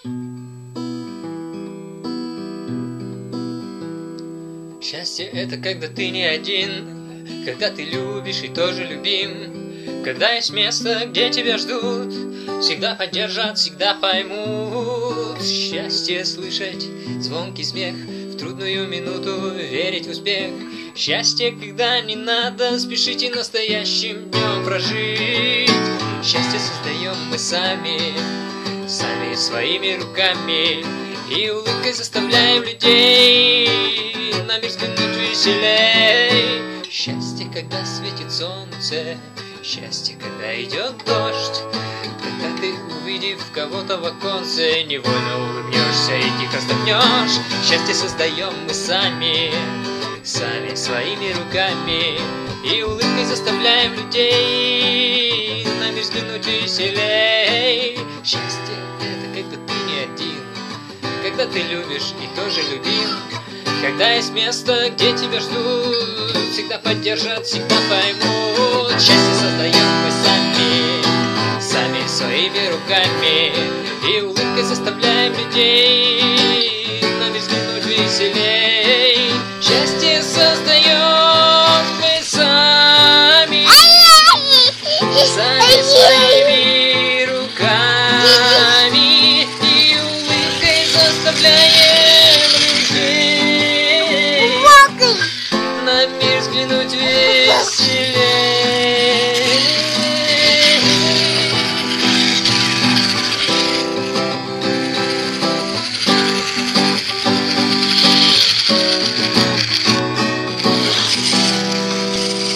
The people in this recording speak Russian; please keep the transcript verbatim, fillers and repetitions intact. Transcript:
Счастье — это когда ты не один, когда ты любишь и тоже любим, когда есть место, где тебя ждут, всегда поддержат, всегда поймут. Счастье — слышать звонкий смех в трудную минуту, верить в успех. Счастье, когда не надо спешить и настоящим днем прожить. Счастье создаем мы сами, сами своими руками, и улыбкой заставляем людей на мир взглянуть веселей. Счастье, когда светит солнце, счастье, когда идет дождь, когда ты, увидев кого-то в оконце, невольно улыбнешься и тихо вздохнешь. Счастье создаем мы сами, сами своими руками, и улыбкой заставляем людей на мир взглянуть веселей. Счастье — это когда ты не один, когда ты любишь и тоже любим, когда есть место, где тебя ждут, всегда поддержат, всегда поймут. Счастье создаем мы сами, сами своими руками, и улыбкой заставляем людей на мир взглянуть веселей. Счастье создаем мы сами, сами своими